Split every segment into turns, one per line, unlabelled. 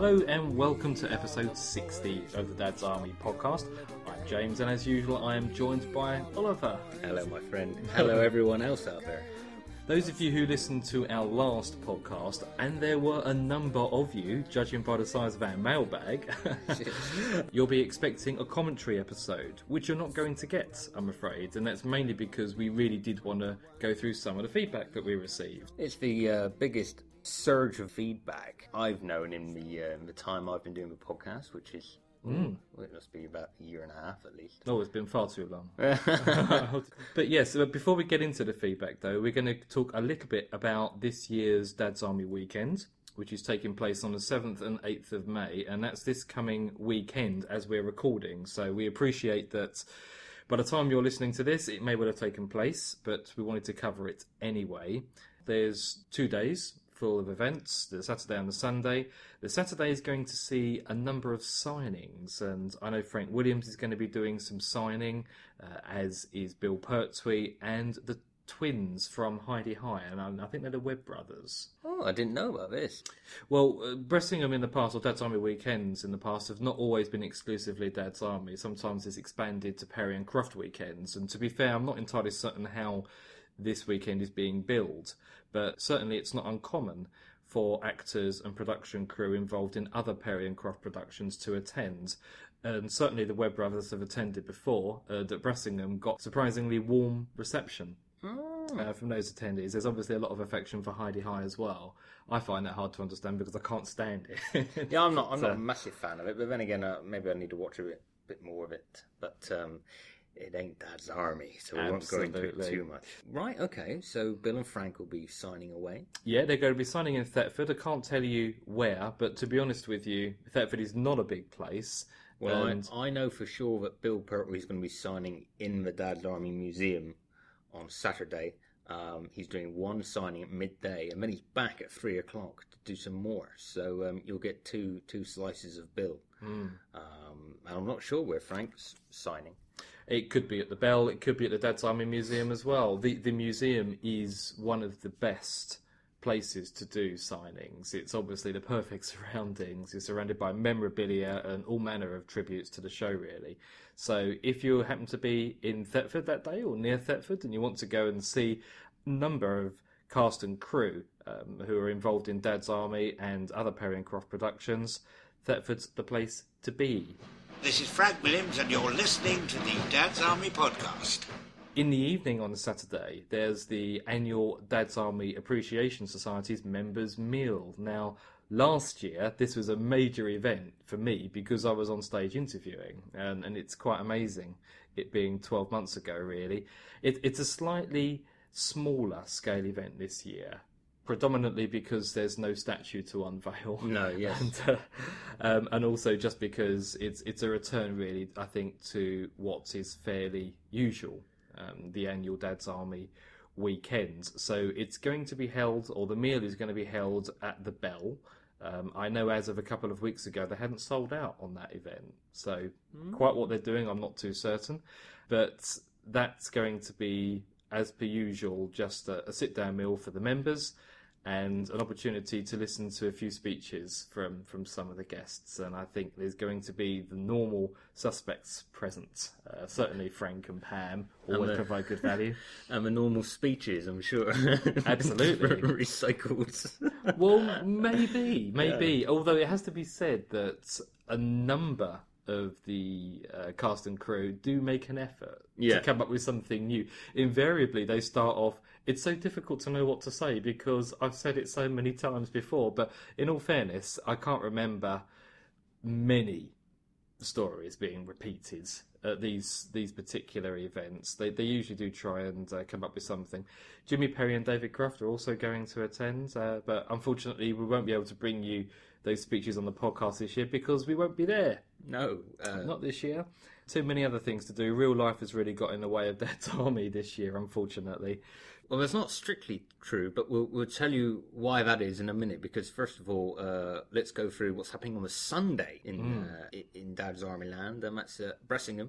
Hello and welcome to episode 60 of the Dad's Army podcast. I'm James and as usual I am joined by Oliver.
Hello my friend. Hello everyone else out there.
Those of you who listened to our last podcast, and there were a number of you, judging by the size of our mailbag, you'll be expecting a commentary episode, which you're not going to get, I'm afraid, and that's mainly because we really did want to go through some of the feedback that we received.
It's the biggest surge of feedback I've known in the time I've been doing the podcast, which is well, it must be about a year and a half at least.
Oh, it's been far too long. But yes, before we get into the feedback though, we're going to talk a little bit about this year's Dad's Army weekend, which is taking place on the 7th and 8th of May, and that's this coming weekend as we're recording. So we appreciate that by the time you're listening to this, it may well have taken place, but we wanted to cover it anyway. There's 2 days full of events, the Saturday and the Sunday. The Saturday is going to see a number of signings, and I know Frank Williams is going to be doing some signing, as is Bill Pertwee and the twins from Heidi High, and I think they're the Webb brothers.
Oh, I didn't know about this.
Well, Bressingham in the past, or Dad's Army weekends in the past, have not always been exclusively Dad's Army. Sometimes it's expanded to Perry and Croft weekends, and to be fair, I'm not entirely certain how this weekend is being billed, but certainly it's not uncommon for actors and production crew involved in other Perry and Croft productions to attend. And certainly the Webb brothers have attended before. At Bressingham got surprisingly warm reception from those attendees. There's obviously a lot of affection for Heidi High as well. I find that hard to understand because I can't stand it.
Yeah, I'm not a massive fan of it, but then again, maybe I need to watch a bit more of it. But it ain't Dad's Army, so we won't go into it too much. Right, okay, so Bill and Frank will be signing away.
Yeah, they're going to be signing in Thetford. I can't tell you where, but to be honest with you, Thetford is not a big place.
Well, I know for sure that Bill Pertwee is going to be signing in the Dad's Army Museum on Saturday. He's doing one signing at midday, and then he's back at 3 o'clock to do some more. So you'll get two slices of Bill. And I'm not sure where Frank's signing.
It could be at the Bell, it could be at the Dad's Army Museum as well. The museum is one of the best places to do signings. It's obviously the perfect surroundings. You're surrounded by memorabilia and all manner of tributes to the show, really. So if you happen to be in Thetford that day or near Thetford and you want to go and see a number of cast and crew who are involved in Dad's Army and other Perry and Croft productions, Thetford's the place to be.
This is Frank Williams, and you're listening to the Dad's Army podcast.
In the evening on Saturday, there's the annual Dad's Army Appreciation Society's members' meal. Now, last year, this was a major event for me because I was on stage interviewing, and it's quite amazing, it being 12 months ago, really. It's a slightly smaller scale event this year, predominantly because there's no statue to unveil.
No, yes.
And also just because it's a return, really, I think, to what is fairly usual, the annual Dad's Army weekends. So it's going to be held, or the meal is going to be held at the Bell. I know as of a couple of weeks ago, they hadn't sold out on that event. So quite what they're doing, I'm not too certain. But that's going to be, as per usual, just a sit-down meal for the members, and an opportunity to listen to a few speeches from some of the guests. And I think there's going to be the normal suspects present. Certainly Frank and Pam always provide good value.
And the normal speeches, I'm sure.
Absolutely.
Recycled.
Well, maybe. Yeah. Although it has to be said that a number of the cast and crew do make an effort to come up with something new. Invariably, they start off, it's so difficult to know what to say because I've said it so many times before, but in all fairness, I can't remember many stories being repeated at these particular events. They usually do try and come up with something. Jimmy Perry and David Croft are also going to attend, but unfortunately we won't be able to bring you those speeches on the podcast this year because we won't be there.
No.
Not this year. Too many other things to do. Real life has really got in the way of Dad's Army this year, unfortunately.
Well, that's not strictly true, but we'll tell you why that is in a minute. Because first of all, let's go through what's happening on the Sunday in Dad's Army Land, and that's Bressingham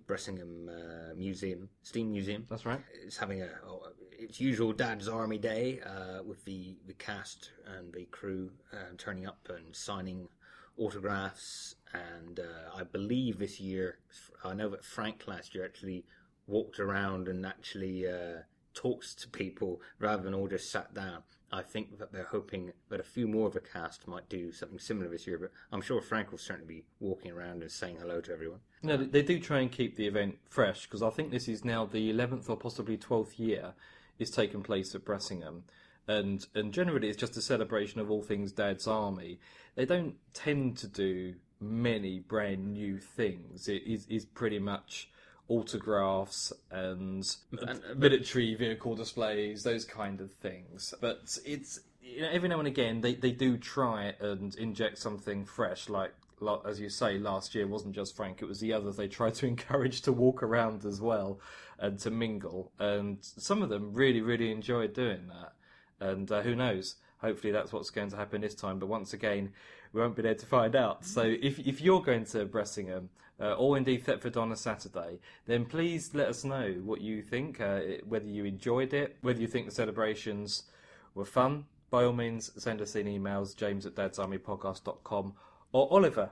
Museum, Steam Museum.
That's right.
It's having its usual Dad's Army Day with the cast and the crew turning up and signing autographs, and I believe this year, I know that Frank last year actually walked around and actually talks to people rather than all just sat down. I think that they're hoping that a few more of the cast might do something similar this year, but I'm sure Frank will certainly be walking around and saying hello to everyone.
No, they do try and keep the event fresh, because I think this is now the 11th or possibly 12th year it's taken place at Bressingham. And generally it's just a celebration of all things Dad's Army. They don't tend to do many brand new things. It is pretty much autographs and military vehicle displays, those kind of things. But it's, every now and again they do try and inject something fresh, like as you say, last year wasn't just Frank, it was the others they tried to encourage to walk around as well and to mingle, and some of them really, really enjoyed doing that. And who knows, hopefully that's what's going to happen this time, but once again we won't be there to find out. So if you're going to Bressingham, or indeed Thetford on a Saturday, then please let us know what you think, whether you enjoyed it, whether you think the celebrations were fun. By all means, send us in emails, james@dadsarmypodcast.com or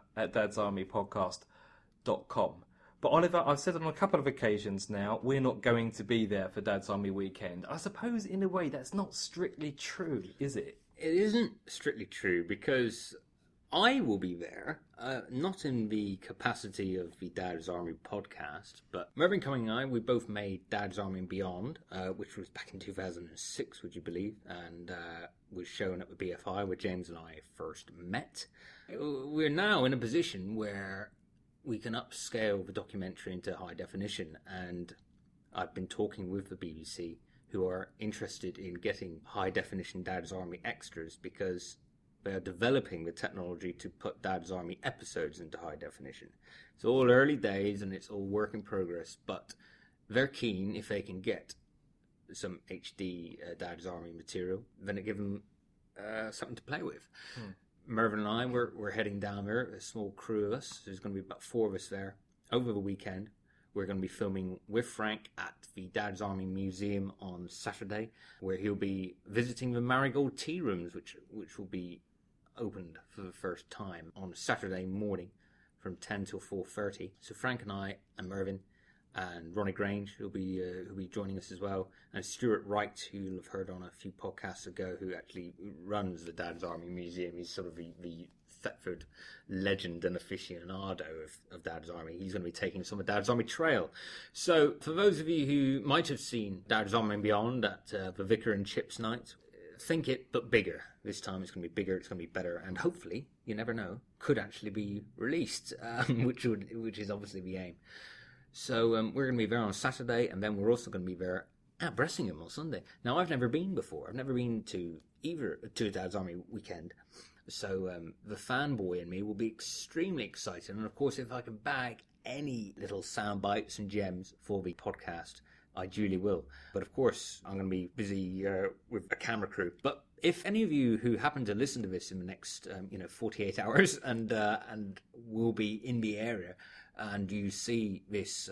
oliver@dadsarmypodcast.com. But Oliver, I've said on a couple of occasions now, we're not going to be there for Dad's Army weekend. I suppose in a way that's not strictly true, is it?
It isn't strictly true, because I will be there, not in the capacity of the Dad's Army podcast, but Mervyn Cumming and I, we both made Dad's Army and Beyond, which was back in 2006, would you believe, and was shown at the BFI where James and I first met. We're now in a position where we can upscale the documentary into high definition, and I've been talking with the BBC, who are interested in getting high definition Dad's Army extras, because they are developing the technology to put Dad's Army episodes into high definition. It's all early days and it's all work in progress, but they're keen, if they can get some HD Dad's Army material, then it gives them something to play with. Mervyn and I, we're heading down there, a small crew of us. There's going to be about 4 of us there over the weekend. We're going to be filming with Frank at the Dad's Army Museum on Saturday, where he'll be visiting the Marigold Tea Rooms, which will be opened for the first time on Saturday morning from 10 till 4:30. So Frank and I and Mervyn and Ronnie Grange who'll be joining us as well, and Stuart Wright, who you'll have heard on a few podcasts ago, who actually runs the Dad's Army Museum. He's sort of the Thetford legend and aficionado of Dad's Army. He's going to be taking us on the Dad's Army Trail. So for those of you who might have seen Dad's Army and Beyond at the Vicar and Chips night, think it, but bigger. This time it's going to be bigger, it's going to be better, and hopefully, you never know, could actually be released, which is obviously the aim. So we're going to be there on Saturday, and then we're also going to be there at Bressingham on Sunday. Now, I've never been before. I've never been to Dad's Army weekend. So the fanboy in me will be extremely excited. And of course, if I can bag any little sound bites and gems for the podcast, I duly will. But of course, I'm going to be busy with a camera crew. But if any of you who happen to listen to this in the next 48 hours and will be in the area, and you see this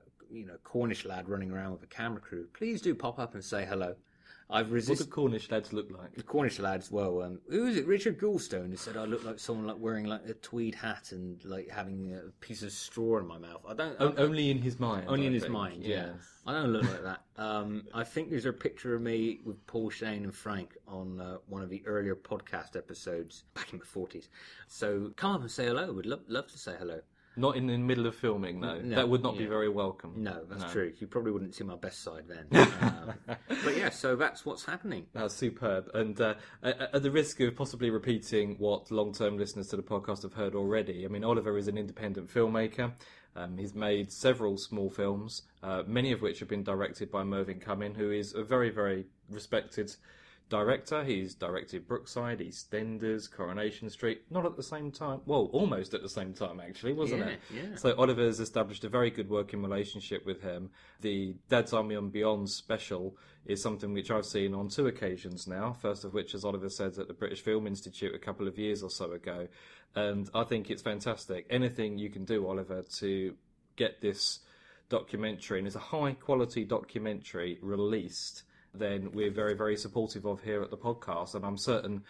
Cornish lad running around with a camera crew, please do pop up and say hello. I've resisted.
What do Cornish lads look like?
The Cornish lads, well, who is it? Richard Goulstone, who said I look like someone like wearing like a tweed hat and like having a piece of straw in my mouth.
Only in his mind.
Only in his mind, yeah. I don't look like that. I think there's a picture of me with Paul Shane and Frank on one of the earlier podcast episodes back in the 40s. So come up and say hello. We'd love to say hello.
Not in the middle of filming, though. No, that would not be very welcome.
No, that's true. You probably wouldn't see my best side then. But yeah, so that's what's happening.
That's superb. And at the risk of possibly repeating what long-term listeners to the podcast have heard already, I mean, Oliver is an independent filmmaker. He's made several small films, many of which have been directed by Mervyn Cumming, who is a very, very respected director. He's directed Brookside, EastEnders, Coronation Street, not at the same time, well, almost at the same time actually, wasn't it?
Yeah.
So Oliver's established a very good working relationship with him. The Dad's Army and Beyond special is something which I've seen on 2 occasions now, first of which, as Oliver said, at the British Film Institute a couple of years or so ago, and I think it's fantastic. Anything you can do, Oliver, to get this documentary, and it's a high quality documentary, released, then we're very, very supportive of here at the podcast. And I'm certain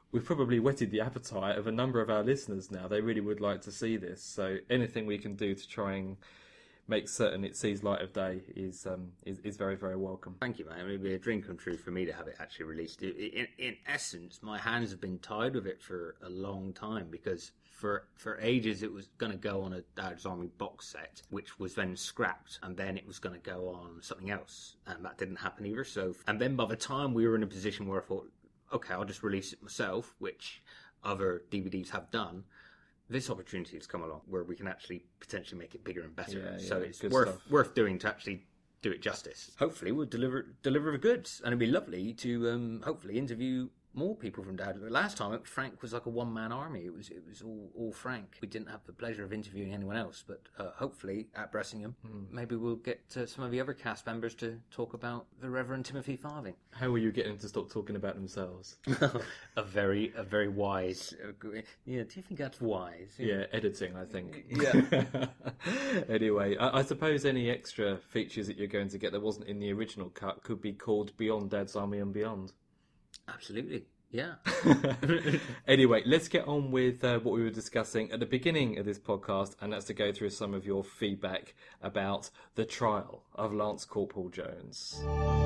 we've probably whetted the appetite of a number of our listeners now. They really would like to see this. So anything we can do to try and make certain it sees light of day is very, very welcome.
Thank you, man. It would be a dream come true for me to have it actually released. In essence, my hands have been tied with it for a long time, because for ages it was going to go on a Dad's Army box set, which was then scrapped, and then it was going to go on something else, and that didn't happen either. And then by the time we were in a position where I thought, okay, I'll just release it myself, which other DVDs have done, this opportunity has come along where we can actually potentially make it bigger and better. So it's worth doing to actually do it justice. Hopefully we'll deliver the goods, and it'd be lovely to hopefully interview more people from Dad. Last time Frank was like a one-man army. It was all Frank. We didn't have the pleasure of interviewing anyone else, but hopefully at Bressingham maybe we'll get some of the other cast members to talk about the Reverend Timothy Farthing.
How are you getting them to stop talking about themselves?
a very wise. Yeah, do you think that's wise?
Yeah, editing, I think.
Yeah.
Anyway, I suppose any extra features that you're going to get that wasn't in the original cut could be called Beyond Dad's Army and Beyond.
Absolutely, yeah.
Anyway, let's get on with what we were discussing at the beginning of this podcast, and that's to go through some of your feedback about the trial of Lance Corporal Jones.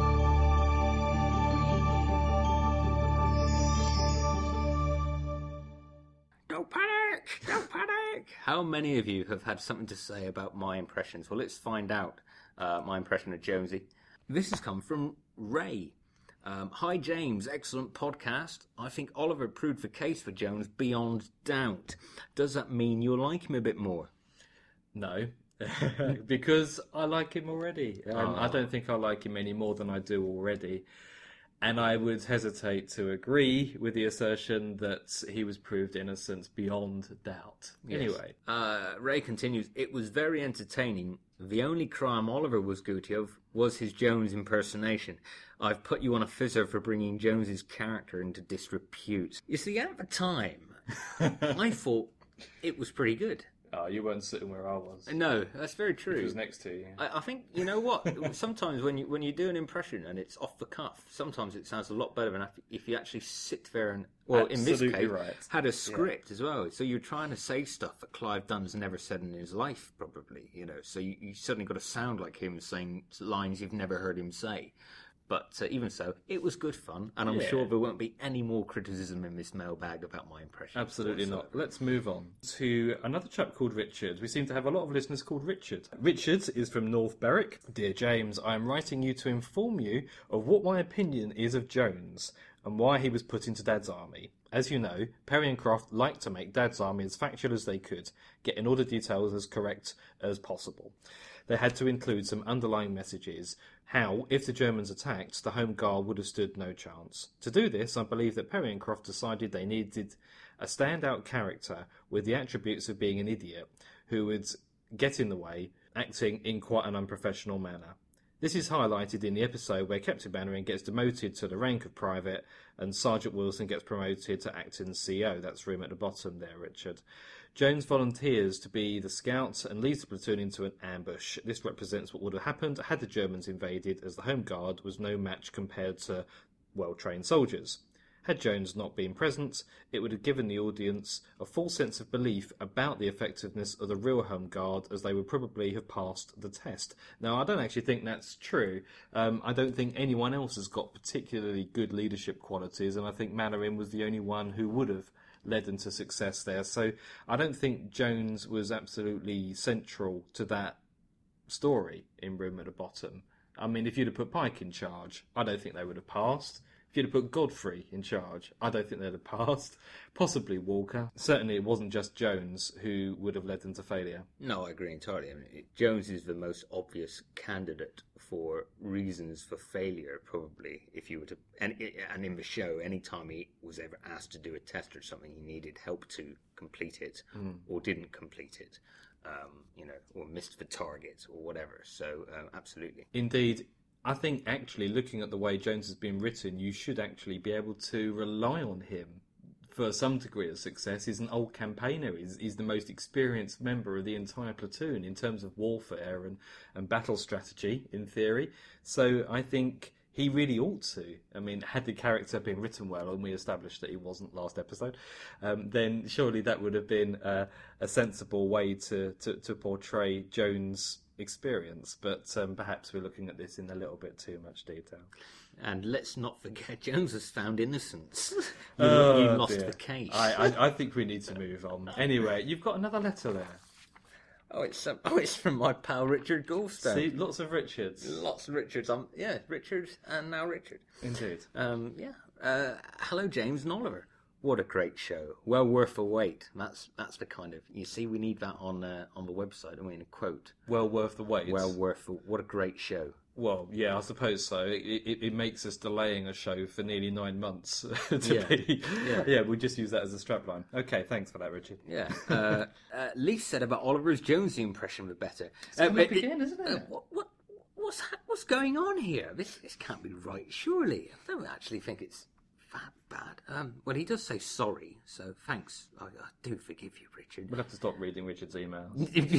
Don't panic! Don't panic! How many of you have had something to say about my impressions? Well, let's find out my impression of Jonesy. This has come from Ray. Hi James, excellent podcast. I think Oliver proved the case for Jones beyond doubt. Does that mean you'll like him a bit more?
No, because I like him already. I don't think I like him any more than I do already. And I would hesitate to agree with the assertion that he was proved innocent beyond doubt. Yes. Anyway.
Ray continues, it was very entertaining. The only crime Oliver was guilty of was his Jones impersonation. I've put you on a fizzer for bringing Jones's character into disrepute. You see, at the time, I thought it was pretty good.
Oh, you weren't sitting where I was.
No, that's very true.
He was next to you.
I think, you know what? Sometimes when you do an impression and it's off the cuff, sometimes it sounds a lot better than if you actually sit there and, well,
Absolutely
in this case,
right.
had a script as well. So you're trying to say stuff that Clive Dunn's never said in his life, probably, you know. So you suddenly got to sound like him saying lines you've never heard him say. But even so, it was good fun, and I'm sure there won't be any more criticism in this mailbag about my impression.
Absolutely not. Let's move on to another chap called Richard. We seem to have a lot of listeners called Richard. Richard is from North Berwick. Dear James, I am writing you to inform you of what my opinion is of Jones and why he was put into Dad's Army. As you know, Perry and Croft liked to make Dad's Army as factual as they could, getting all the details as correct as possible. They had to include some underlying messages, how, if the Germans attacked, the Home Guard would have stood no chance. To do this, I believe that Perry and Croft decided they needed a standout character with the attributes of being an idiot, who would get in the way, acting in quite an unprofessional manner. This is highlighted in the episode where Captain Mannering gets demoted to the rank of private and Sergeant Wilson gets promoted to acting CO. That's room at the bottom there, Richard. Jones volunteers to be the scout and leads the platoon into an ambush. This represents what would have happened had the Germans invaded, as the Home Guard was no match compared to well-trained soldiers. Had Jones not been present, it would have given the audience a full sense of belief about the effectiveness of the real Home Guard, as they would probably have passed the test. Now, I don't actually think that's true. I don't think anyone else has got particularly good leadership qualities, and I think Mannering was the only one who would have led them to success there. So I don't think Jones was absolutely central to that story in Room at the Bottom. I mean, if you'd have put Pike in charge, I don't think they would have passed. If you'd have put Godfrey in charge, I don't think they'd have passed. Possibly Walker. Certainly it wasn't just Jones who would have led them to failure.
No, I agree entirely. I mean, Jones is the most obvious candidate for reasons for failure, probably, if you were to... And in the show, any time he was ever asked to do a test or something, he needed help to complete it, or didn't complete it, or missed the target, or whatever. So, absolutely.
Indeed. I think actually looking at the way Jones has been written, you should actually be able to rely on him for some degree of success. He's an old campaigner. He's the most experienced member of the entire platoon in terms of warfare and battle strategy, in theory. So I think he really ought to. I mean, had the character been written well, and we established that he wasn't last episode, then surely that would have been a sensible way to portray Jones' experience. But perhaps we're looking at this in a little bit too much detail.
And let's not forget, Jones has found innocence. You
Oh,
lost
dear.
the case.
I think we need to move on. Anyway, you've got another letter there.
It's from my pal Richard Goldstone.
See, lots of Richards.
Lots of Richards. Richard and now Richard.
Indeed.
Hello, James and Oliver. What a great show. Well worth a wait. That's the kind of... You see, we need that on the website. I mean, a quote.
Well worth the wait.
What a great show.
Well, yeah, I suppose so. It makes us delaying a show for nearly 9 months we just use that as a strapline. Okay, thanks for that, Richard.
Yeah. Leaf said about Oliver's Jonesy impression were better.
It's come up again, isn't it?
What's going on here? This can't be right, surely. I don't actually think it's that bad. Well, he does say sorry, so thanks. I do forgive you, Richard.
We'll have to stop reading Richard's emails.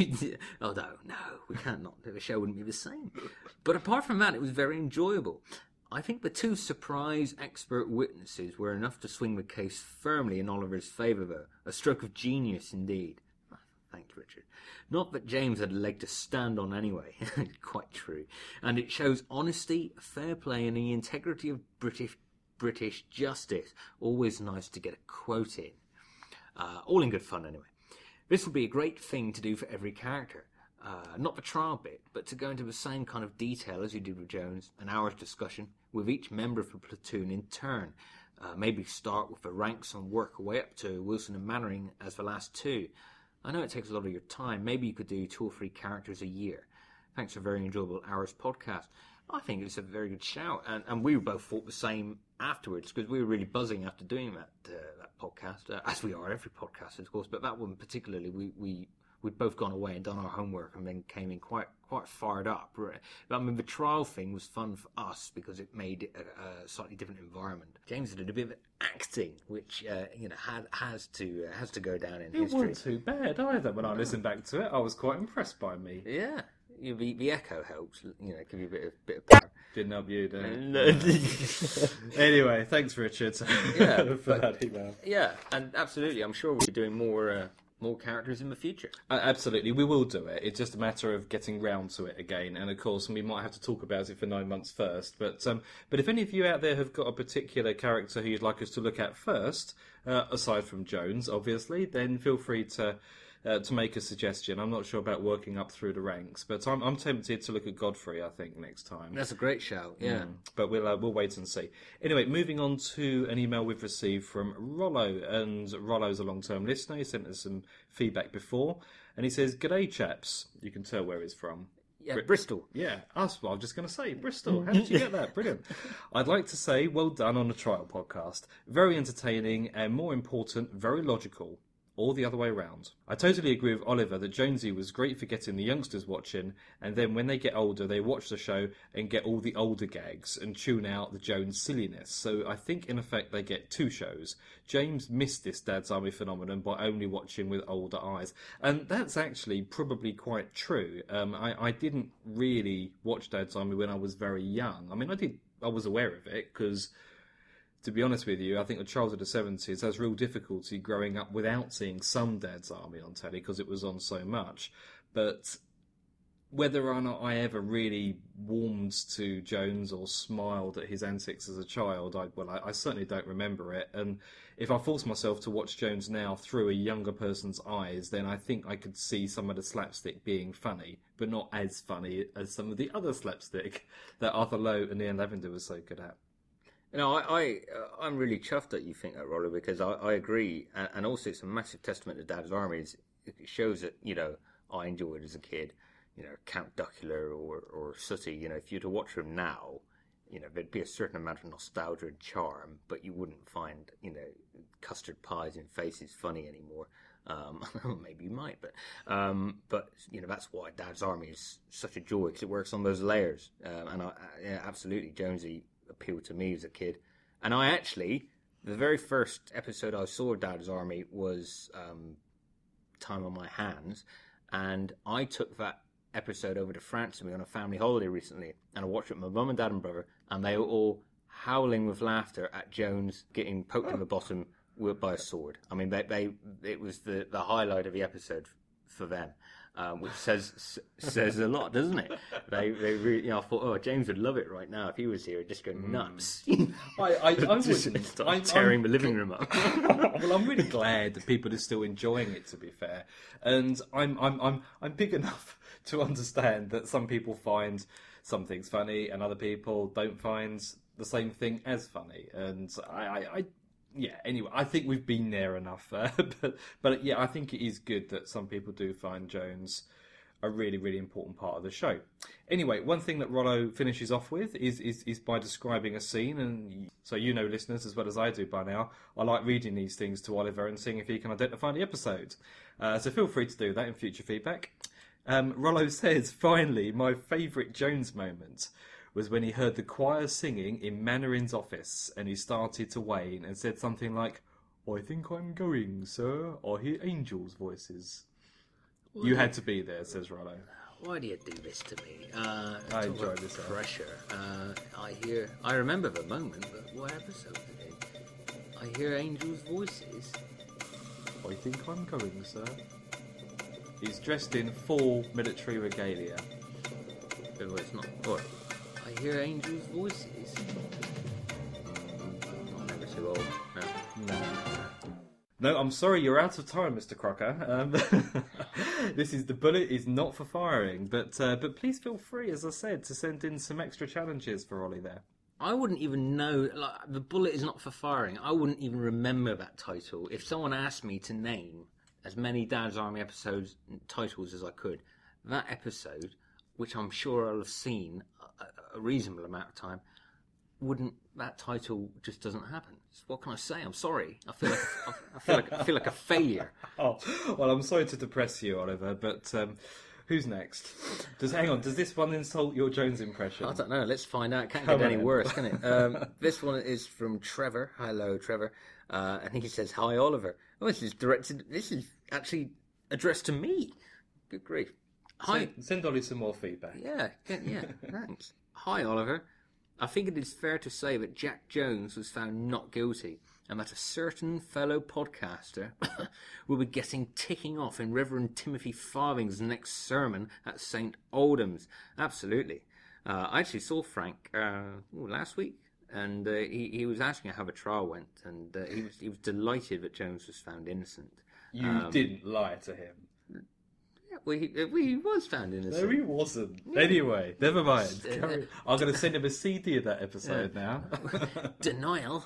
No, we can't not. The show wouldn't be the same. But apart from that, it was very enjoyable. I think the two surprise expert witnesses were enough to swing the case firmly in Oliver's favour, though. A stroke of genius indeed. Thanks, Richard. Not that James had a leg to stand on anyway. Quite true. And it shows honesty, fair play, and the integrity of British justice. Always nice to get a quote in. All in good fun anyway. This would be a great thing to do for every character. Not the trial bit, but to go into the same kind of detail as you did with Jones, an hour's discussion with each member of the platoon in turn. Maybe start with the ranks and work our way up to Wilson and Mannering as the last two. I know it takes a lot of your time. Maybe you could do 2 or 3 characters a year. Thanks for a very enjoyable hour's podcast. I think it's a very good shout, and we both thought the same afterwards, because we were really buzzing after doing that podcast, as we are every podcast, of course. But that one particularly, we'd both gone away and done our homework, and then came in quite fired up. I mean, the trial thing was fun for us because it made it a slightly different environment. James did a bit of acting, which has to go down in history.
It wasn't too bad either. When I listened back to it, I was quite impressed by me.
Yeah. The echo helps, give you a bit of power.
Didn't help you, did it? Anyway, thanks, Richard, for that email.
Yeah, and absolutely, I'm sure we'll be doing more characters in the future.
Absolutely, we will do it. It's just a matter of getting round to it again, and of course, we might have to talk about it for 9 months first. But if any of you out there have got a particular character who you'd like us to look at first, aside from Jones, obviously, then feel free to make a suggestion. I'm not sure about working up through the ranks, but I'm tempted to look at Godfrey, I think, next time.
That's a great shout, yeah.
But we'll wait and see. Anyway, moving on to an email we've received from Rollo, and Rollo's a long-term listener. He sent us some feedback before, and he says, "G'day, chaps." You can tell where he's from.
Yeah, Bristol.
Yeah, us. Well, I was just going to say, Bristol. How did you get that? Brilliant. I'd like to say, well done on the trial podcast. Very entertaining, and more important, very logical. Or the other way around. I totally agree with Oliver that Jonesy was great for getting the youngsters watching, and then when they get older, they watch the show and get all the older gags and tune out the Jones silliness. So I think, in effect, they get 2 shows. James missed this Dad's Army phenomenon by only watching with older eyes. And that's actually probably quite true. I didn't really watch Dad's Army when I was very young. I mean, I was aware of it, because... to be honest with you, I think a child of the 70s has real difficulty growing up without seeing some Dad's Army on telly because it was on so much. But whether or not I ever really warmed to Jones or smiled at his antics as a child, I certainly don't remember it. And if I force myself to watch Jones now through a younger person's eyes, then I think I could see some of the slapstick being funny, but not as funny as some of the other slapstick that Arthur Lowe and Ian Lavender were so good at.
I'm really chuffed that you think that, Rollo, because I agree, and also it's a massive testament to Dad's Army. It shows that, I enjoyed it as a kid, Count Duckula or Sooty. If you were to watch them now, there'd be a certain amount of nostalgia and charm, but you wouldn't find, custard pies in faces funny anymore. Maybe you might, but that's why Dad's Army is such a joy, because it works on those layers. Absolutely, Jonesy appealed to me as a kid. And I actually, the very first episode I saw of Dad's Army was Time on My Hands, and I took that episode over to France and we were on a family holiday recently, and I watched it with my mum and dad and brother, and they were all howling with laughter at Jones getting poked in the bottom by a sword. I mean, it was the highlight of the episode for them. Which says a lot, doesn't it? They really, I thought, James would love it right now if he was here. He'd just go nuts.
I wouldn't.
Start tearing the living room up.
Well, I'm really glad that people are still enjoying it. To be fair, and I'm big enough to understand that some people find some things funny and other people don't find the same thing as funny. And yeah, anyway, I think we've been there enough. But yeah, I think it is good that some people do find Jones a really, really important part of the show. Anyway, one thing that Rollo finishes off with is by describing a scene. And so you know, listeners, as well as I do by now, I like reading these things to Oliver and seeing if he can identify the episode. So feel free to do that in future feedback. Rollo says, finally, my favourite Jones moment was when he heard the choir singing in Mannarin's office and he started to wane and said something like, I think I'm going, sir. I hear angels' voices. You had to be there, says Rollo.
Why do you do this to me?
I enjoyed this.
Pressure. I remember the moment, but what episode is it? I hear angels' voices.
I think I'm going, sir. He's dressed in full military regalia.
Oh, it's not. What? I hear angels' voices. I'm never too old. No.
No, I'm sorry, you're out of time, Mr. Crocker. The bullet is not for firing, but please feel free, as I said, to send in some extra challenges for Ollie there.
I wouldn't even know, the bullet is not for firing. I wouldn't even remember that title. If someone asked me to name as many Dad's Army episodes titles as I could, that episode, which I'm sure I'll have seen a reasonable amount of time, that title just doesn't happen. What can I say? I'm sorry. I feel like a failure.
Oh, well, I'm sorry to depress you, Oliver, but who's next? Does this one insult your Jones impression?
I don't know. Let's find out. It can't get any worse, can it? This one is from Trevor. Hello, Trevor. And he says, "Hi, Oliver." Oh, this is actually addressed to me. Good grief. Hi.
Send Ollie some more feedback.
Yeah, thanks. Hi, Oliver. I think it is fair to say that Jack Jones was found not guilty and that a certain fellow podcaster will be ticking off in Reverend Timothy Farthing's next sermon at St. Oldham's. Absolutely. I actually saw Frank last week, and he was asking how the trial went, and he was delighted that Jones was found innocent.
You didn't lie to him.
Well, he was found innocent.
No, he wasn't. Anyway, never mind. I'm going to send him a CD of that episode now.
Denial.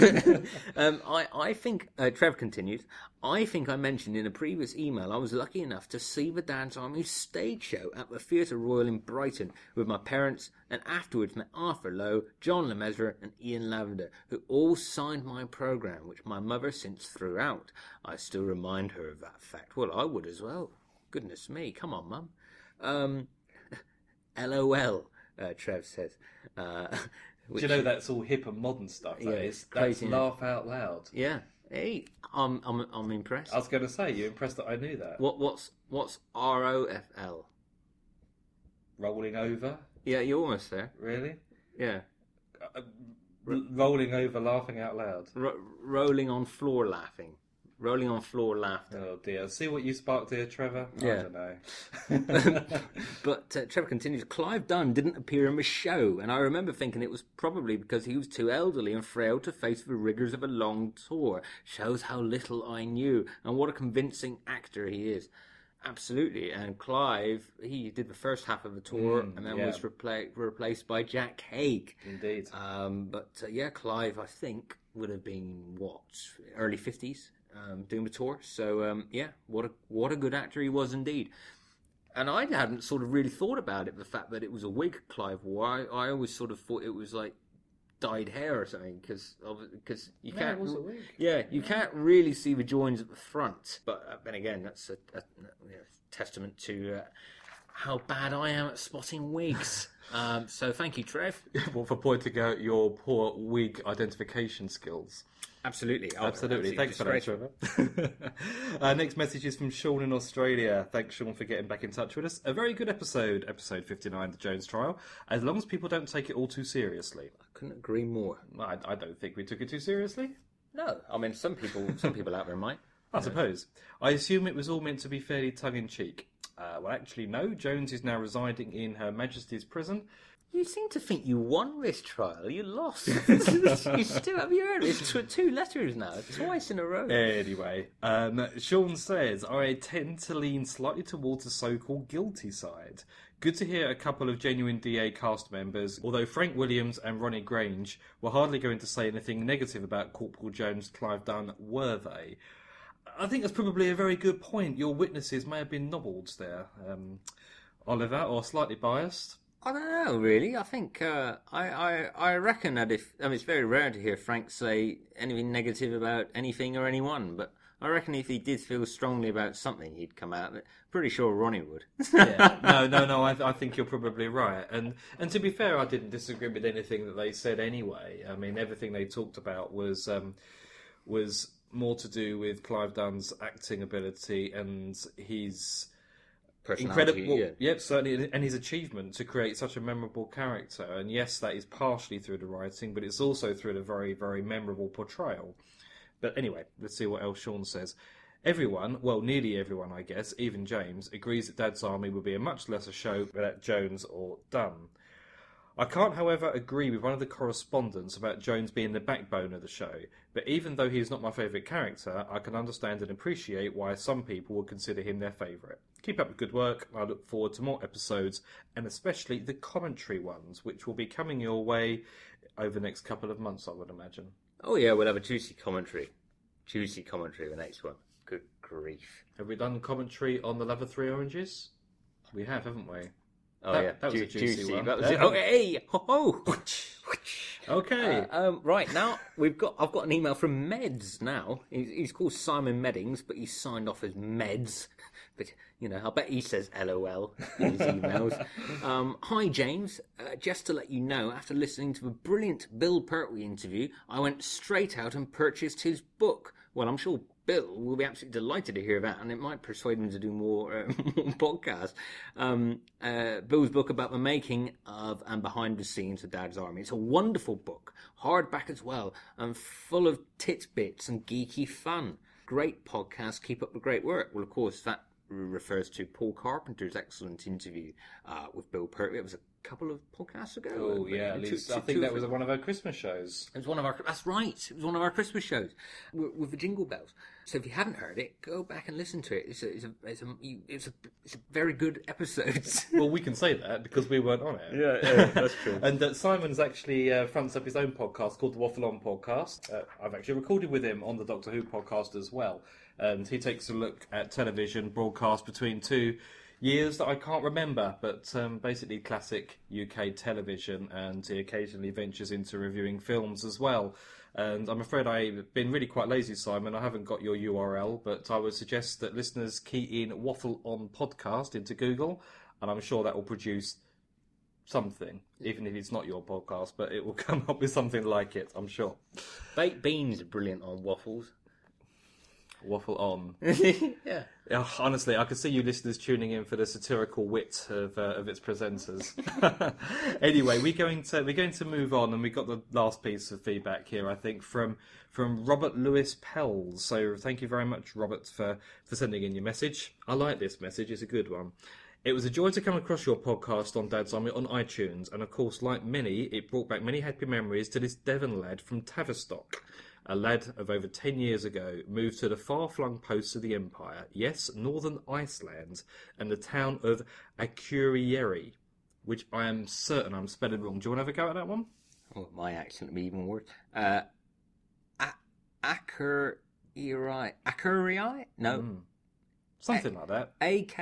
I think, Trev continues, I think I mentioned in a previous email I was lucky enough to see the Dad's Army stage show at the Theatre Royal in Brighton with my parents, and afterwards met Arthur Lowe, John Lemessurier and Ian Lavender, who all signed my programme, which my mother since threw out. I still remind her of that fact. Well, I would as well. Goodness me, come on, Mum. LOL, Trev says.
Do you know that's all hip and modern stuff? That's laugh out loud.
Yeah. Hey, I'm impressed.
I was going to say, you're impressed that I knew that.
What's ROFL?
Rolling over?
Yeah, you're almost there.
Really?
Yeah.
Rolling over, laughing out loud.
Rolling on floor laughing. Rolling on floor laughter.
Oh dear. See what you sparked here, Trevor?
Yeah.
I don't know.
But Trevor continues, Clive Dunn didn't appear in the show, and I remember thinking it was probably because he was too elderly and frail to face the rigours of a long tour. Shows how little I knew, and what a convincing actor he is. Absolutely. And Clive, he did the first half of the tour and then was replaced by Jack Haig.
Indeed.
But Clive, I think, would have been, early 50s? Doing the tour, so what a good actor he was indeed. And I hadn't sort of really thought about it, the fact that it was a wig Clive wore. I always sort of thought it was like dyed hair or something, because you can't.
It was a wig.
Yeah, you can't really see the joins at the front. But then again, that's a testament to how bad I am at spotting wigs. So thank you, Trev.
Well, for pointing out your poor wig identification skills.
Absolutely. Oh,
Absolutely. Thanks for that, Trevor. Next message is from Sean in Australia. Thanks, Sean, for getting back in touch with us. A very good episode 59, The Jones Trial, as long as people don't take it all too seriously.
I couldn't agree more.
I don't think we took it too seriously.
No, I mean, some people out there might.
I suppose. I assume it was all meant to be fairly tongue-in-cheek. Well, actually, no. Jones is now residing in Her Majesty's prison.
You seem to think you won this trial. You lost. You still have you heard it? It's 2 letters now, twice in a row.
Anyway, Sean says, I tend to lean slightly towards the so-called guilty side. Good to hear a couple of genuine DA cast members, although Frank Williams and Ronnie Grange were hardly going to say anything negative about Corporal Jones' Clive Dunn, were they? I think that's probably a very good point. Your witnesses may have been nobbled there, Oliver, or slightly biased.
I don't know, really. I think I reckon that it's very rare to hear Frank say anything negative about anything or anyone, but I reckon if he did feel strongly about something, he'd come out. Pretty sure Ronnie would.
Yeah. No. I think you're probably right. And to be fair, I didn't disagree with anything that they said anyway. I mean, everything they talked about was more to do with Clive Dunn's acting ability and his incredible, certainly, and his achievement to create such a memorable character. And yes, that is partially through the writing, but it's also through the very, very memorable portrayal. But anyway, let's see what else Sean says. Everyone, well, nearly everyone, I guess, even James, agrees that Dad's Army would be a much lesser show without Jones or Dunn. I can't, however, agree with one of the correspondents about Jones being the backbone of the show, but even though he is not my favourite character, I can understand and appreciate why some people would consider him their favourite. Keep up the good work. I look forward to more episodes, and especially the commentary ones, which will be coming your way over the next couple of months, I would imagine.
Oh yeah, we'll have a juicy commentary. The next one. Good grief.
Have we done commentary on The Love of Three Oranges? We have, haven't we?
Oh,
that was a juicy one.
That was it. Oh, hey! Ho-ho!
Okay.
Right, now, I've got an email from Meds now. He's called Simon Meddings, but he's signed off as Meds. But, I bet he says LOL in his emails. Hi, James. Just to let you know, after listening to the brilliant Bill Pertwee interview, I went straight out and purchased his book. Well, I'm sure Bill will be absolutely delighted to hear that, and it might persuade him to do more podcasts. Bill's book about the making of and behind the scenes of Dad's Army. It's a wonderful book, hardback as well, and full of titbits and geeky fun. Great podcast. Keep up the great work. Well, of course, that refers to Paul Carpenter's excellent interview with Bill Pertwee. It was a couple of podcasts ago.
Oh, yeah, at least I think that was one of our Christmas shows.
It was one of our. That's right. It was one of our Christmas shows with the Jingle Bells. So if you haven't heard it, go back and listen to it. It's a very good episode.
Well, we can say that because we weren't on it.
Yeah, that's true.
And Simon's actually fronts up his own podcast called the Waffle On Podcast. I've actually recorded with him on the Doctor Who podcast as well. And he takes a look at television broadcast between 2 years that I can't remember, but basically classic UK television, and he occasionally ventures into reviewing films as well. And I'm afraid I've been really quite lazy, Simon. I haven't got your URL, but I would suggest that listeners key in Waffle On Podcast into Google, and I'm sure that will produce something, even if it's not your podcast, but it will come up with something like it, I'm sure.
Baked beans are brilliant on waffles.
Waffle On.
Yeah.
Honestly, I could see you listeners tuning in for the satirical wit of its presenters. Anyway, we're going to move on, and we got the last piece of feedback here, I think, from Robert Lewis Pells. So thank you very much, Robert, for sending in your message. I like this message; it's a good one. It was a joy to come across your podcast on Dad's Army on iTunes, and of course, like many, it brought back many happy memories to this Devon lad from Tavistock. A lad of over 10 years ago moved to the far-flung posts of the Empire, yes, northern Iceland, and the town of Akureyri, which I am certain I'm spelling wrong. Do you want to have a go at that one?
Oh, my accent would be even worse. Akureyri? No.
Something like that.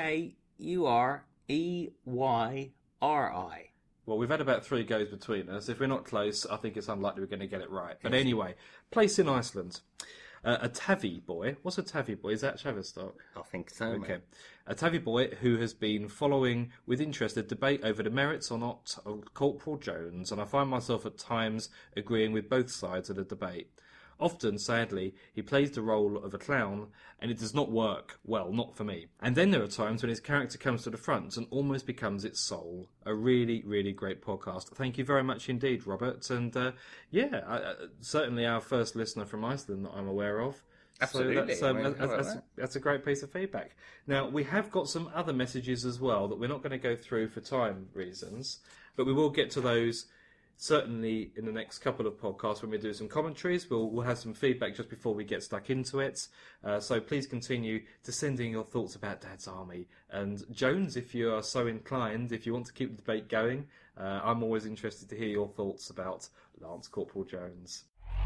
Akureyri.
Well, we've had about 3 goes between us. If we're not close, I think it's unlikely we're going to get it right. But anyway, place in Iceland. A Tavi boy. What's a Tavi boy? Is that Tavistock?
I think so.
Okay. A Tavi boy who has been following with interest the debate over the merits or not of Corporal Jones, and I find myself at times agreeing with both sides of the debate. Often, sadly, he plays the role of a clown, and it does not work well, not for me. And then there are times when his character comes to the front and almost becomes its soul. A really, really great podcast. Thank you very much indeed, Robert. And certainly our first listener from Iceland that I'm aware of.
Absolutely.
So that's a great piece of feedback. Now, we have got some other messages as well that we're not going to go through for time reasons, but we will get to those certainly in the next couple of podcasts when we do some commentaries. We'll have some feedback just before we get stuck into it. So please continue to send in your thoughts about Dad's Army. And Jones, if you are so inclined, if you want to keep the debate going, I'm always interested to hear your thoughts about Lance Corporal Jones.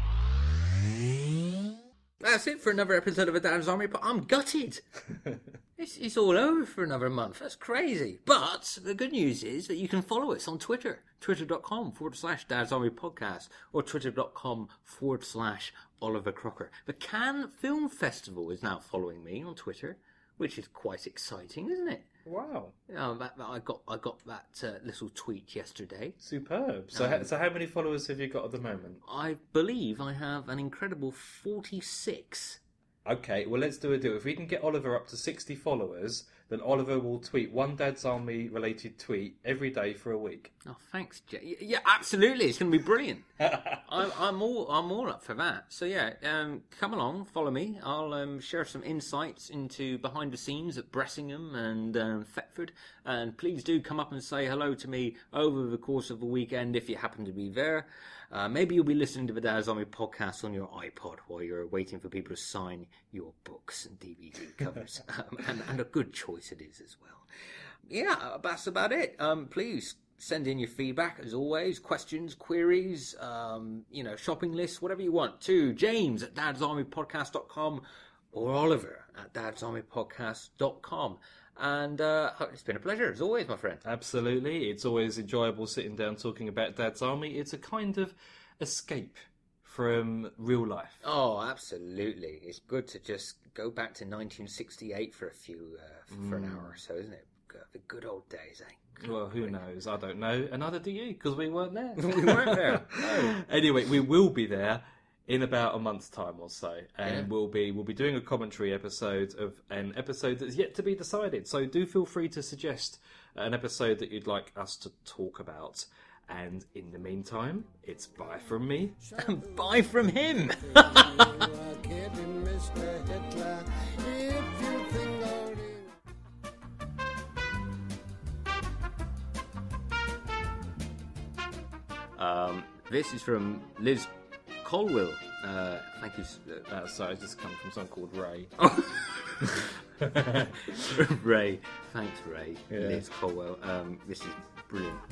That's it for another episode of A Dad's Army, but I'm gutted. It's all over for another month. That's crazy. But the good news is that you can follow us on Twitter. Twitter.com/Dad's Army Podcast or Twitter.com/Oliver Crocker. The Cannes Film Festival is now following me on Twitter, which is quite exciting, isn't it?
Wow.
I got that little tweet yesterday.
Superb. So how many followers have you got at the moment?
I believe I have an incredible 46.
Okay, well, let's do a deal. If we can get Oliver up to 60 followers, then Oliver will tweet one Dad's Army related tweet every day for a week.
Oh, thanks, Jay. Yeah, absolutely. It's going to be brilliant. I'm all up for that. So yeah, come along, follow me. I'll share some insights into behind the scenes at Bressingham and Thetford, and please do come up and say hello to me over the course of the weekend if you happen to be there. Maybe you'll be listening to the Dad's Army podcast on your iPod while you're waiting for people to sign your books and DVD covers, and a good choice it is as well. Yeah, that's about it. Please send in your feedback, as always, questions, queries, shopping lists, whatever you want, to James at dadsarmypodcast.com or Oliver at dadsarmypodcast.com. And it's been a pleasure, as always, my friend.
Absolutely. It's always enjoyable sitting down talking about Dad's Army. It's a kind of escape from real life.
Oh, absolutely. It's good to just go back to 1968 for for an hour or so, isn't it? The good old days, eh?
Well, who knows? I don't know. And neither do you, because we weren't there.
We weren't there. No.
Anyway, we will be there in about a month's time or so, and we'll be doing a commentary episode of an episode that's yet to be decided. So do feel free to suggest an episode that you'd like us to talk about. And in the meantime, it's bye from me
and bye from him. This is from Liz Colwell. Thank you.
Sorry, it's just come from someone called Ray.
Ray. Thanks, Ray.
Yeah.
Liz Colwell. This is brilliant.